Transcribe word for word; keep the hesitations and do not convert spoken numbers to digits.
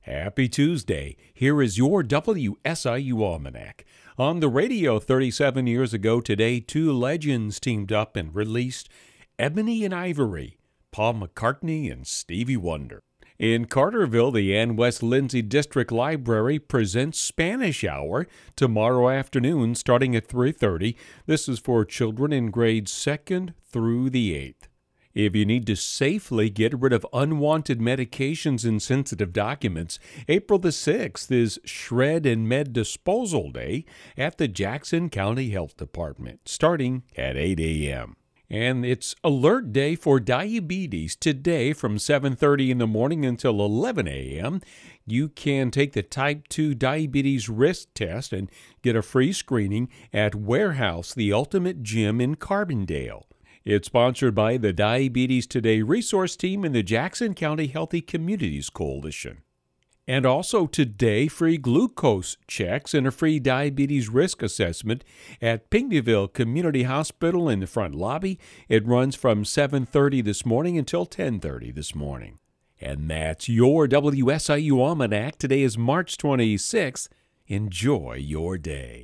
Happy Tuesday. Here is your W S I U Almanac. On the radio thirty-seven years ago today, two legends teamed up and released Ebony and Ivory, Paul McCartney and Stevie Wonder. In Carterville, the Ann West Lindsay District Library presents Spanish Hour tomorrow afternoon starting at three thirty. This is for children in grades second through the eighth. If you need to safely get rid of unwanted medications and sensitive documents, April the sixth is Shred and Med Disposal Day at the Jackson County Health Department, starting at eight a.m. And it's Alert Day for Diabetes today from seven thirty in the morning until eleven a.m. You can take the Type two Diabetes Risk Test and get a free screening at Warehouse, the Ultimate Gym in Carbondale. It's sponsored by the Diabetes Today resource team and the Jackson County Healthy Communities Coalition. And also today, free glucose checks and a free diabetes risk assessment at Pinckneyville Community Hospital in the front lobby. It runs from seven thirty this morning until ten thirty this morning. And that's your W S I U Almanac. Today is March twenty-sixth. Enjoy your day.